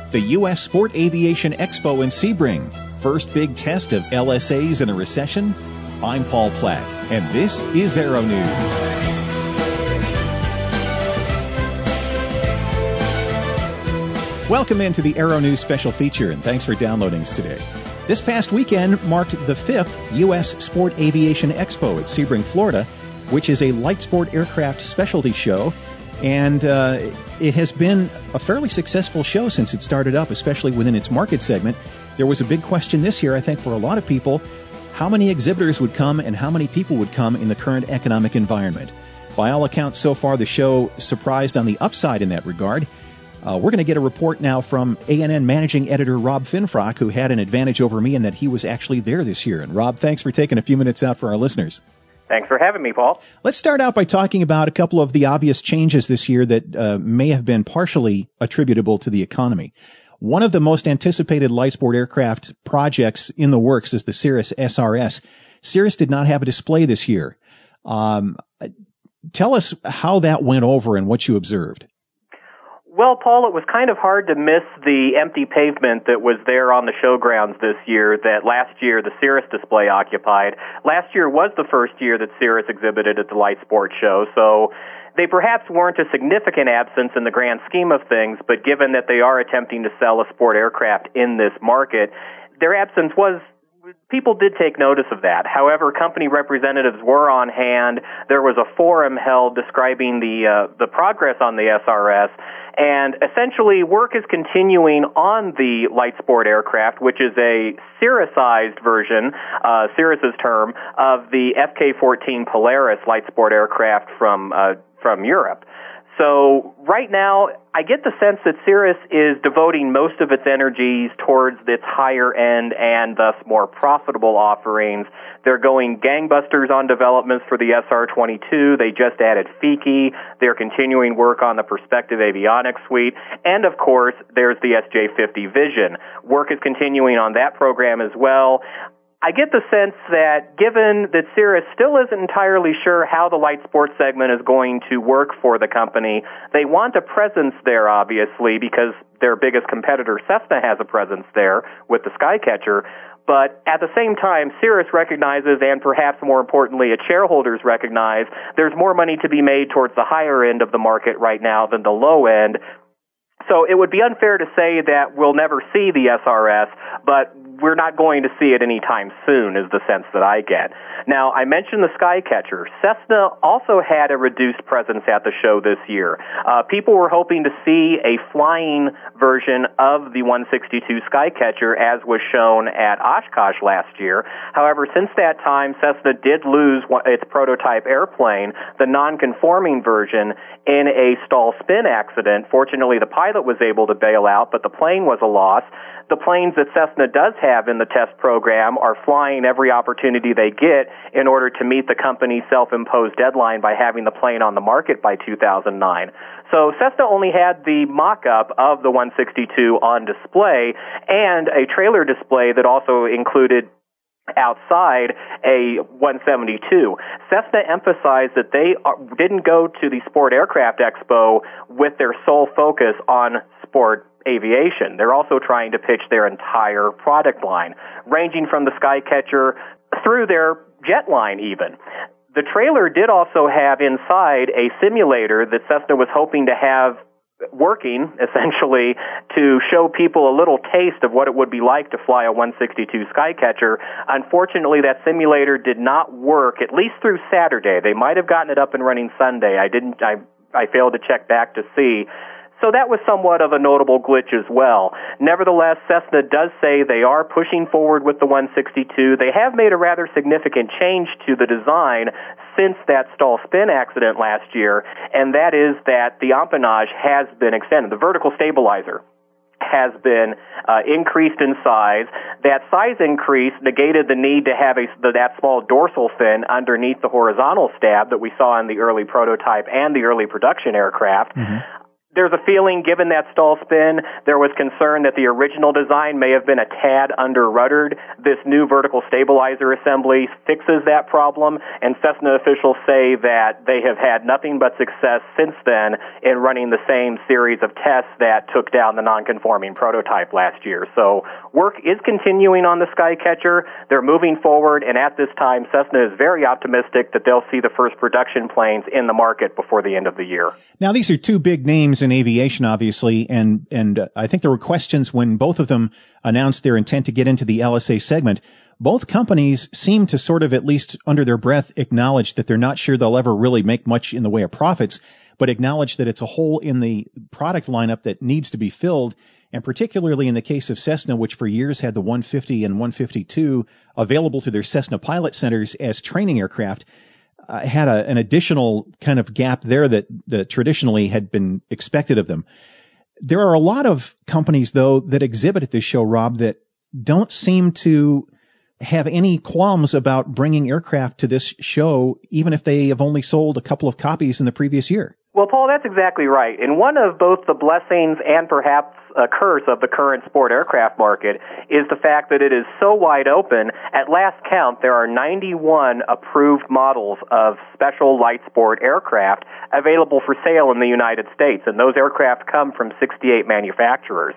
the U.S. Sport Aviation Expo in Sebring. First big test of LSAs in a recession? I'm Paul Platt, and this is Aero News. Welcome into the Aero News special feature, and thanks for downloading us today. This past weekend marked the 5th U.S. Sport Aviation Expo at Sebring, Florida, which is a light sport aircraft specialty show. And it has been a fairly successful show since it started up, especially within its market segment. There was a big question this year, I think, for a lot of people, how many exhibitors would come and how many people would come in the current economic environment. By all accounts, so far, the show surprised on the upside in that regard. We're going to get a report now from ANN managing editor Rob Finfrock, who had an advantage over me in that he was actually there this year. And Rob, thanks for taking a few minutes out for our listeners. Thanks for having me, Paul. Let's start out by talking about a couple of the obvious changes this year that may have been partially attributable to the economy. One of the most anticipated light sport aircraft projects in the works is the Cirrus SRS. Cirrus did not have a display this year. Tell us how that went over and what you observed. Well, Paul, it was kind of hard to miss the empty pavement that was there on the showgrounds this year that last year the Cirrus display occupied. Last year was the first year that Cirrus exhibited at the Light Sports Show, so they perhaps weren't a significant absence in the grand scheme of things, but given that they are attempting to sell a sport aircraft in this market, their absence was... People did take notice of that. However, company representatives were on hand. There was a forum held describing the progress on the SRS, and essentially work is continuing on the light sport aircraft, which is a Cirrusized version, Cirrus's term, of the FK-14 Polaris light sport aircraft from Europe. So right now, I get the sense that Cirrus is devoting most of its energies towards its higher end and thus more profitable offerings. They're going gangbusters on developments for the SR-22. They just added Fiki. They're continuing work on the Perspective Avionics suite. And of course, there's the SJ-50 Vision. Work is continuing on that program as well. I get the sense that given that Cirrus still isn't entirely sure how the light sports segment is going to work for the company, they want a presence there, obviously, because their biggest competitor, Cessna, has a presence there with the Skycatcher. But at the same time, Cirrus recognizes, and perhaps more importantly, its shareholders recognize, there's more money to be made towards the higher end of the market right now than the low end. So it would be unfair to say that we'll never see the SRS, but we're not going to see it anytime soon is the sense that I get. Now, I mentioned the Skycatcher. Cessna also had a reduced presence at the show this year. People were hoping to see a flying version of the 162 Skycatcher as was shown at Oshkosh last year. However, since that time, Cessna did lose its prototype airplane, the non-conforming version, in a stall spin accident. Fortunately, the pilot was able to bail out, but the plane was a loss. The planes that Cessna does have in the test program are flying every opportunity they get in order to meet the company's self-imposed deadline by having the plane on the market by 2009. So Cessna only had the mock-up of the 162 on display and a trailer display that also included outside a 172. Cessna emphasized that they didn't go to the Sport Aircraft Expo with their sole focus on sport aviation. They're also trying to pitch their entire product line, ranging from the Skycatcher through their jet line even. The trailer did also have inside a simulator that Cessna was hoping to have working, essentially, to show people a little taste of what it would be like to fly a 162 Skycatcher. Unfortunately, that simulator did not work, at least through Saturday. They might have gotten it up and running Sunday. I failed to check back to see. So that was somewhat of a notable glitch as well. Nevertheless, Cessna does say they are pushing forward with the 162. They have made a rather significant change to the design since that stall spin accident last year, and that is that the empennage has been extended. The vertical stabilizer has been increased in size. That size increase negated the need to have that small dorsal fin underneath the horizontal stab that we saw in the early prototype and the early production aircraft. Mm-hmm. There's a feeling, given that stall spin, there was concern that the original design may have been a tad under-ruddered. This new vertical stabilizer assembly fixes that problem, and Cessna officials say that they have had nothing but success since then in running the same series of tests that took down the non-conforming prototype last year. So work is continuing on the Skycatcher. They're moving forward, and at this time, Cessna is very optimistic that they'll see the first production planes in the market before the end of the year. Now, these are two big names in aviation, obviously, and I think there were questions when both of them announced their intent to get into the LSA segment. Both companies seem to sort of, at least under their breath, acknowledge that they're not sure they'll ever really make much in the way of profits, but acknowledge that it's a hole in the product lineup that needs to be filled. And particularly in the case of Cessna, which for years had the 150 and 152 available to their Cessna pilot centers as training aircraft, had an additional kind of gap there that traditionally had been expected of them. There are a lot of companies, though, that exhibit at this show, Rob, that don't seem to have any qualms about bringing aircraft to this show, even if they have only sold a couple of copies in the previous year. Well, Paul, that's exactly right. And one of both the blessings and perhaps a curse of the current sport aircraft market is the fact that it is so wide open. At last count, there are 91 approved models of special light sport aircraft available for sale in the United States, and those aircraft come from 68 manufacturers.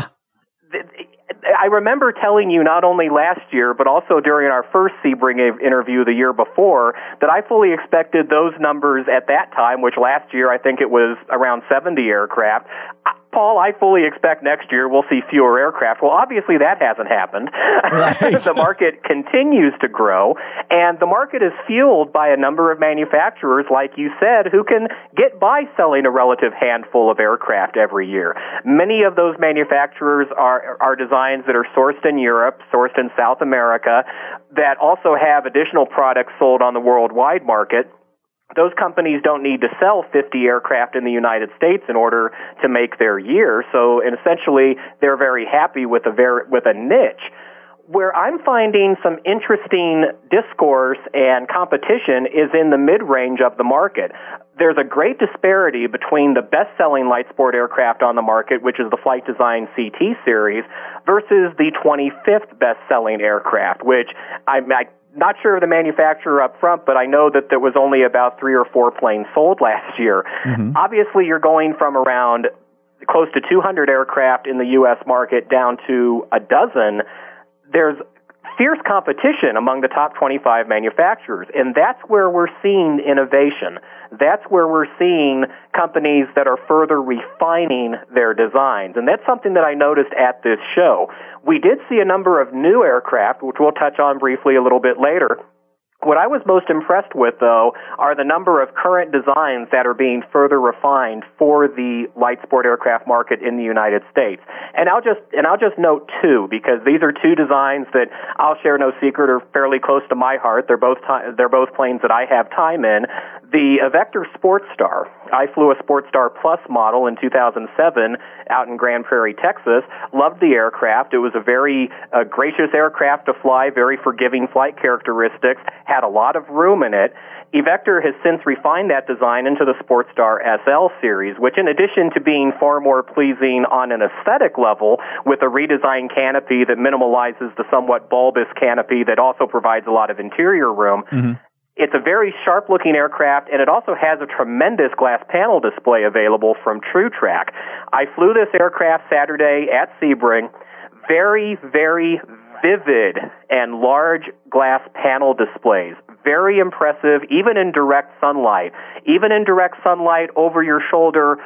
I remember telling you not only last year, but also during our first Sebring interview the year before, that I fully expected those numbers at that time, which last year I think it was around 70 aircraft. Paul, I fully expect next year we'll see fewer aircraft. Well, obviously that hasn't happened. Right. The market continues to grow, and the market is fueled by a number of manufacturers, like you said, who can get by selling a relative handful of aircraft every year. Many of those manufacturers are designs that are sourced in Europe, sourced in South America, that also have additional products sold on the worldwide market. Those companies don't need to sell 50 aircraft in the United States in order to make their year. So, and essentially, they're very happy with a niche. Where I'm finding some interesting discourse and competition is in the mid-range of the market. There's a great disparity between the best-selling light sport aircraft on the market, which is the Flight Design CT series, versus the 25th best-selling aircraft, which I'm not sure of the manufacturer up front, but I know that there was only about 3 or 4 planes sold last year. Mm-hmm. Obviously, you're going from around close to 200 aircraft in the U.S. market down to a dozen. There's fierce competition among the top 25 manufacturers, and that's where we're seeing innovation. That's where we're seeing companies that are further refining their designs, and that's something that I noticed at this show. We did see a number of new aircraft, which we'll touch on briefly a little bit later. What I was most impressed with, though, are the number of current designs that are being further refined for the light sport aircraft market in the United States. And I'll just note two, because these are two designs that I'll share no secret are fairly close to my heart. They're both planes that I have time in. The Vector Sportstar. I flew a Sportstar Plus model in 2007 out in Grand Prairie, Texas. Loved the aircraft. It was a very gracious aircraft to fly, very forgiving flight characteristics, had a lot of room in it. eVector has since refined that design into the Sportstar SL series, which in addition to being far more pleasing on an aesthetic level with a redesigned canopy that minimalizes the somewhat bulbous canopy that also provides a lot of interior room, it's a very sharp-looking aircraft, and it also has a tremendous glass panel display available from TrueTrack. I flew this aircraft Saturday at Sebring. Very, very vivid and large glass panel displays. Very impressive, even in direct sunlight. Even in direct sunlight over your shoulder,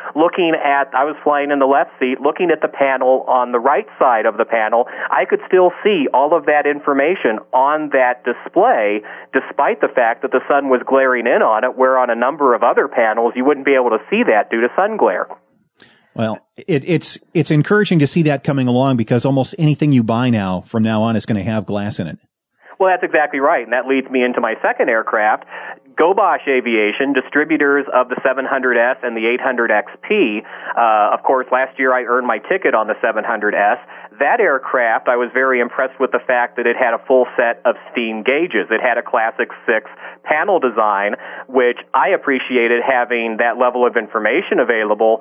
I was flying in the left seat, looking at the panel on the right side of the panel, I could still see all of that information on that display, despite the fact that the sun was glaring in on it, where on a number of other panels you wouldn't be able to see that due to sun glare. Well, it's encouraging to see that coming along, because almost anything you buy now, from now on, is going to have glass in it. Well, that's exactly right, and that leads me into my second aircraft. Gobosh Aviation, distributors of the 700S and the 800XP. Of course, last year I earned my ticket on the 700S. That aircraft, I was very impressed with the fact that it had a full set of steam gauges. It had a Classic 6 panel design, which I appreciated having that level of information available.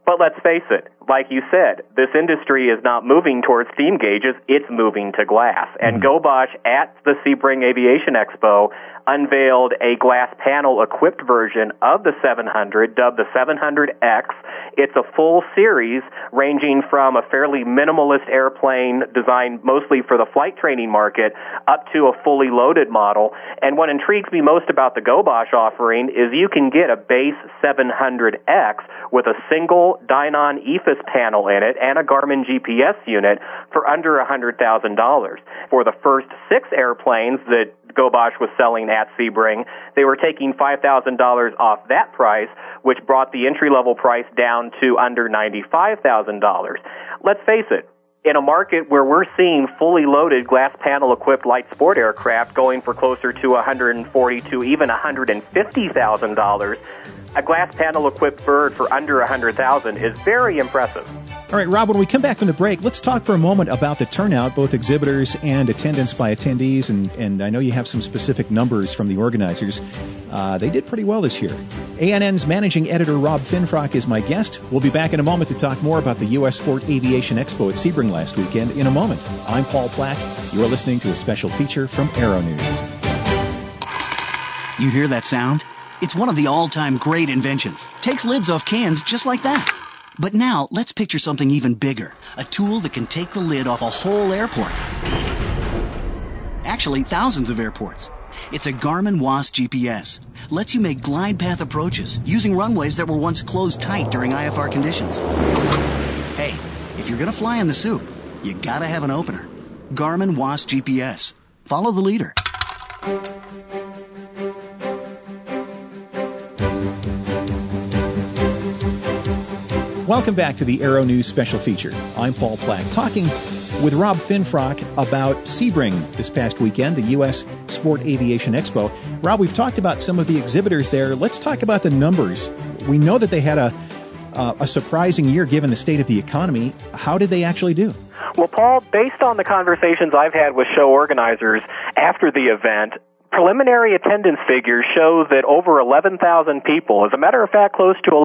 But let's face it, like you said, this industry is not moving towards steam gauges, it's moving to glass. And Gobosh at the Sebring Aviation Expo unveiled a glass panel equipped version of the 700, dubbed the 700X. It's a full series ranging from a fairly minimalist airplane designed mostly for the flight training market up to a fully loaded model. And what intrigues me most about the Gobosh offering is you can get a base 700X with a single Dynon EFIS panel in it and a Garmin GPS unit for under $100,000. For the first 6 airplanes that Gobosh was selling at Sebring, they were taking $5,000 off that price, which brought the entry-level price down to under $95,000. Let's face it, in a market where we're seeing fully loaded glass panel-equipped light sport aircraft going for closer to $140,000 to even $150,000, a glass panel-equipped bird for under $100,000 is very impressive. All right, Rob, when we come back from the break, let's talk for a moment about the turnout, both exhibitors and attendance by attendees, and I know you have some specific numbers from the organizers. They did pretty well this year. ANN's managing editor Rob Finfrock is my guest. We'll be back in a moment to talk more about the U.S. Sport Aviation Expo at Sebring last weekend in a moment. I'm Paul Plack. You're listening to a special feature from Aero News. You hear that sound? It's one of the all-time great inventions. Takes lids off cans just like that. But now, let's picture something even bigger. A tool that can take the lid off a whole airport. Actually, thousands of airports. It's a Garmin WAAS GPS. Lets you make glide path approaches using runways that were once closed tight during IFR conditions. Hey, if you're going to fly in the soup, you gotta have an opener. Garmin WAAS GPS. Follow the leader. Welcome back to the Aero News special feature. I'm Paul Plack, talking with Rob Finfrock about Sebring this past weekend, the U.S. Sport Aviation Expo. Rob, we've talked about some of the exhibitors there. Let's talk about the numbers. We know that they had a surprising year given the state of the economy. How did they actually do? Well, Paul, based on the conversations I've had with show organizers after the event, preliminary attendance figures show that over 11,000 people, as a matter of fact, close to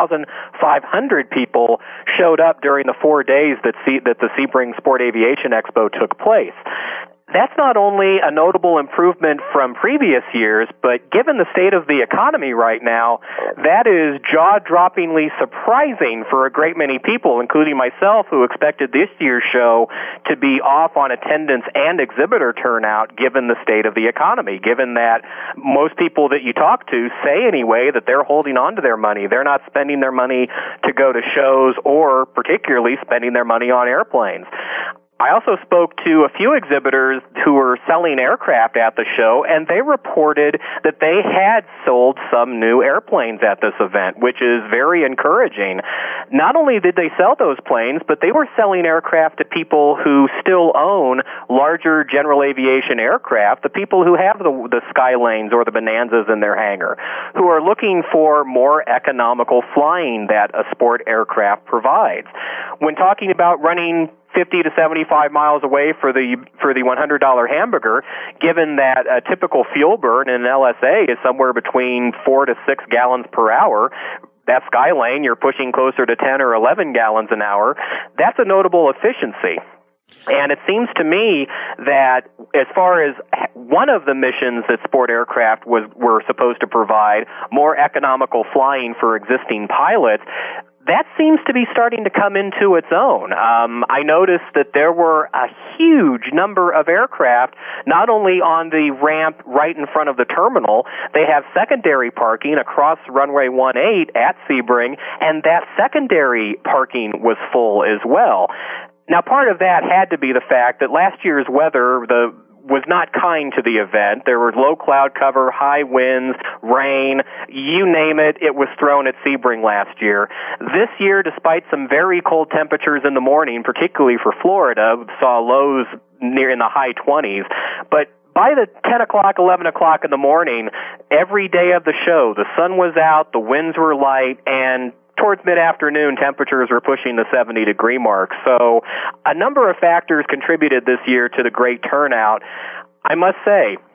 11,500 people showed up during the 4 days that the Sebring Sport Aviation Expo took place. That's not only a notable improvement from previous years, but given the state of the economy right now, that is jaw-droppingly surprising for a great many people, including myself, who expected this year's show to be off on attendance and exhibitor turnout given the state of the economy, given that most people that you talk to say anyway that they're holding on to their money. They're not spending their money to go to shows or particularly spending their money on airplanes. I also spoke to a few exhibitors who were selling aircraft at the show, and they reported that they had sold some new airplanes at this event, which is very encouraging. Not only did they sell those planes, but they were selling aircraft to people who still own larger general aviation aircraft, the people who have the Skylanes or the Bonanzas in their hangar, who are looking for more economical flying that a sport aircraft provides. When talking about running 50 to 75 miles away for the $100 hamburger, given that a typical fuel burn in an LSA is somewhere between 4 to 6 gallons per hour, that Skylane, you're pushing closer to 10 or 11 gallons an hour, that's a notable efficiency. And it seems to me that as far as one of the missions that sport aircraft were supposed to provide, more economical flying for existing pilots, that seems to be starting to come into its own. I noticed that there were a huge number of aircraft, not only on the ramp right in front of the terminal, they have secondary parking across runway 18 at Sebring, and that secondary parking was full as well. Now, part of that had to be the fact that last year's weather, was not kind to the event. There was low cloud cover, high winds, rain, you name it, it was thrown at Sebring last year. This year, despite some very cold temperatures in the morning, particularly for Florida, saw lows near in the high 20s, but by the 10 o'clock, 11 o'clock in the morning, every day of the show, the sun was out, the winds were light, and towards mid-afternoon, temperatures were pushing the 70-degree mark. So a number of factors contributed this year to the great turnout. I must say,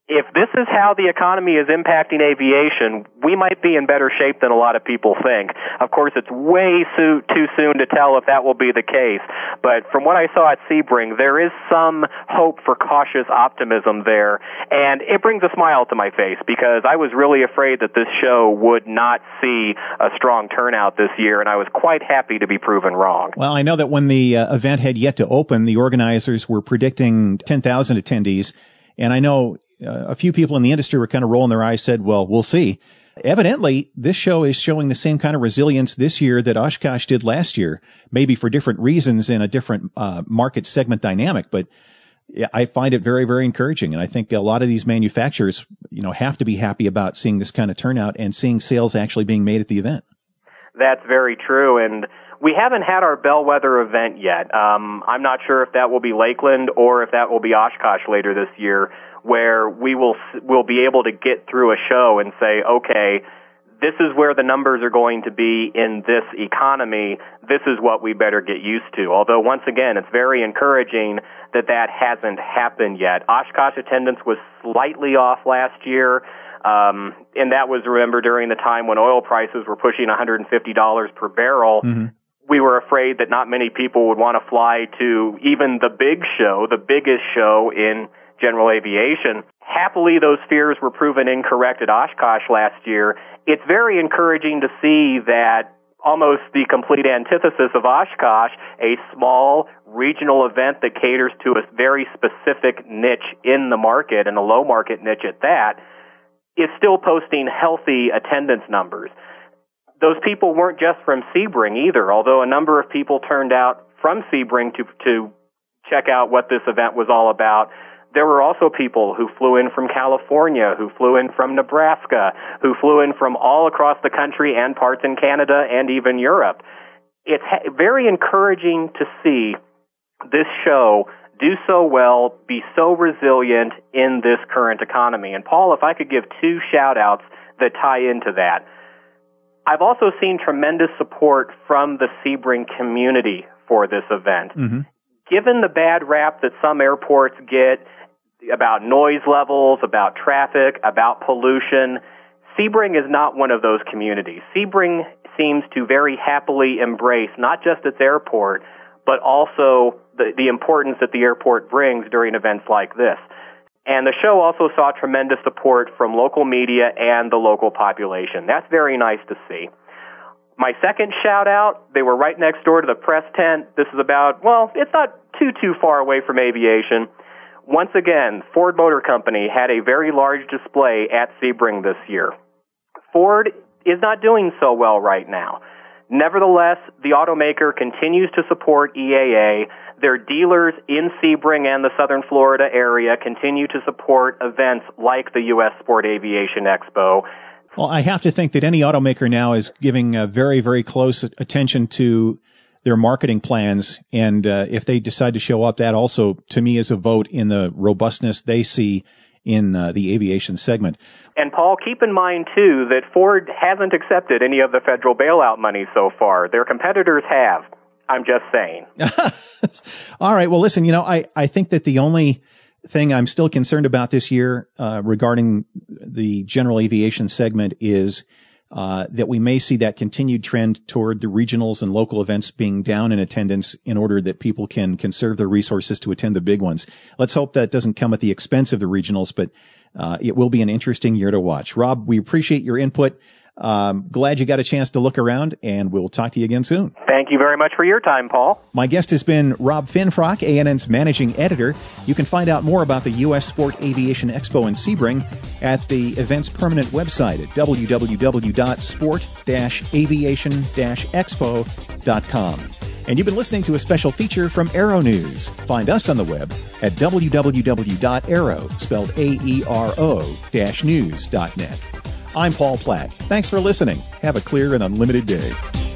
If this is how the economy is impacting aviation, we might be in better shape than a lot of people think. Of course, it's way too soon to tell if that will be the case. But from what I saw at Sebring, there is some hope for cautious optimism there. And it brings a smile to my face because I was really afraid that this show would not see a strong turnout this year, and I was quite happy to be proven wrong. Well, I know that when the event had yet to open, the organizers were predicting 10,000 attendees. And I know a few people in the industry were kind of rolling their eyes, said, well, we'll see. Evidently, this show is showing the same kind of resilience this year that Oshkosh did last year, maybe for different reasons in a different market segment dynamic. But I find it very, very encouraging. And I think a lot of these manufacturers, have to be happy about seeing this kind of turnout and seeing sales actually being made at the event. That's very true. And we haven't had our bellwether event yet. I'm not sure if that will be Lakeland or if that will be Oshkosh later this year, where we'll be able to get through a show and say, okay, this is where the numbers are going to be in this economy. This is what we better get used to. Although, once again, it's very encouraging that hasn't happened yet. Oshkosh attendance was slightly off last year. And that was, remember, during the time when oil prices were pushing $150 per barrel. Mm-hmm. We were afraid that not many people would want to fly to even the big show, the biggest show in general aviation. Happily, those fears were proven incorrect at Oshkosh last year. It's very encouraging to see that almost the complete antithesis of Oshkosh, a small regional event that caters to a very specific niche in the market, and a low market niche at that, is still posting healthy attendance numbers. Those people weren't just from Sebring either, although a number of people turned out from Sebring to check out what this event was all about. There were also people who flew in from California, who flew in from Nebraska, who flew in from all across the country and parts in Canada and even Europe. It's very encouraging to see this show do so well, be so resilient in this current economy. And Paul, if I could give two shout-outs that tie into that. I've also seen tremendous support from the Sebring community for this event. Mm-hmm. Given the bad rap that some airports get about noise levels, about traffic, about pollution, Sebring is not one of those communities. Sebring seems to very happily embrace not just its airport, but also the importance that the airport brings during events like this. And the show also saw tremendous support from local media and the local population. That's very nice to see. My second shout-out, they were right next door to the press tent. This is about, it's not too far away from aviation. Once again, Ford Motor Company had a very large display at Sebring this year. Ford is not doing so well right now. Nevertheless, the automaker continues to support EAA. Their dealers in Sebring and the Southern Florida area continue to support events like the U.S. Sport Aviation Expo. Well, I have to think that any automaker now is giving a very, very close attention to their marketing plans. And if they decide to show up, that also, to me, is a vote in the robustness they see in the aviation segment. And, Paul, keep in mind, too, that Ford hasn't accepted any of the federal bailout money so far. Their competitors have. I'm just saying. All right. Well, listen, I think that the only thing I'm still concerned about this year regarding the general aviation segment is that we may see that continued trend toward the regionals and local events being down in attendance in order that people can conserve their resources to attend the big ones. Let's hope that doesn't come at the expense of the regionals, but it will be an interesting year to watch. Rob, we appreciate your input. Glad you got a chance to look around, and we'll talk to you again soon. Thank you very much for your time, Paul. My guest has been Rob Finfrock, ANN's managing editor. You can find out more about the U.S. Sport Aviation Expo in Sebring at the event's permanent website at www.sport-aviation-expo.com. And you've been listening to a special feature from Aero News. Find us on the web at www.aero, spelled AERO-news.net. I'm Paul Platt. Thanks for listening. Have a clear and unlimited day.